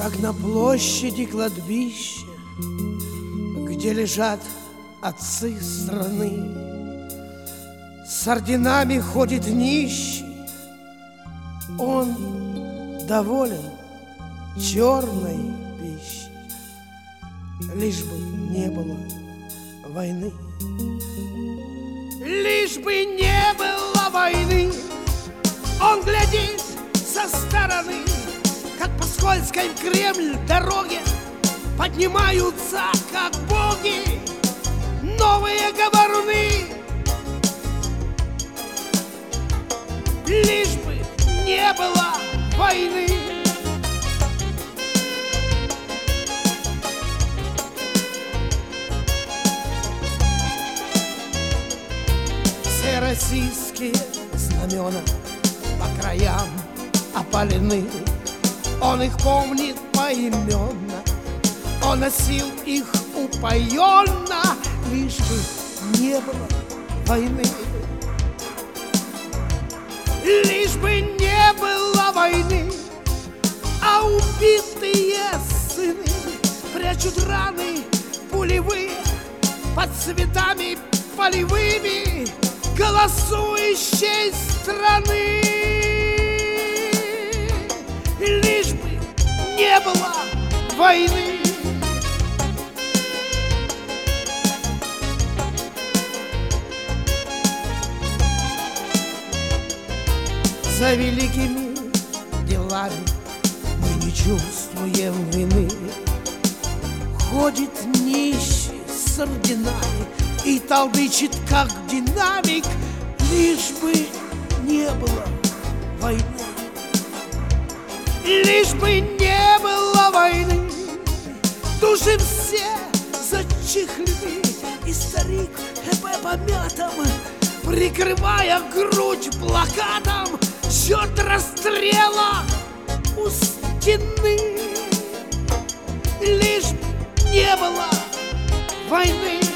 как на площади кладбища, где лежат отцы страны. С орденами ходит нищий, он доволен черной пищей, лишь бы не было войны. Лишь бы не было войны, он глядит со стороны, как по скользкой в Кремль дороге поднимаются, как боги, новые говоруны. Лишь бы не было войны. Все российские знамена по краям опалены, он их помнит поименно, он носил их упоенно, лишь бы не было войны. Лишь бы не было войны, а убитые сыны прячут раны пулевые под цветами полевыми голосующей страны. Лишь бы не было войны. За великими делами мы не чувствуем вины. Ходит нищий с орденами и толдычит, как динамик, лишь бы не было войны. Лишь бы не было войны. Души все зачихлены, и старик помятом, прикрывая грудь плакатом, ждет расстрела у стены. Лишь бы не было войны.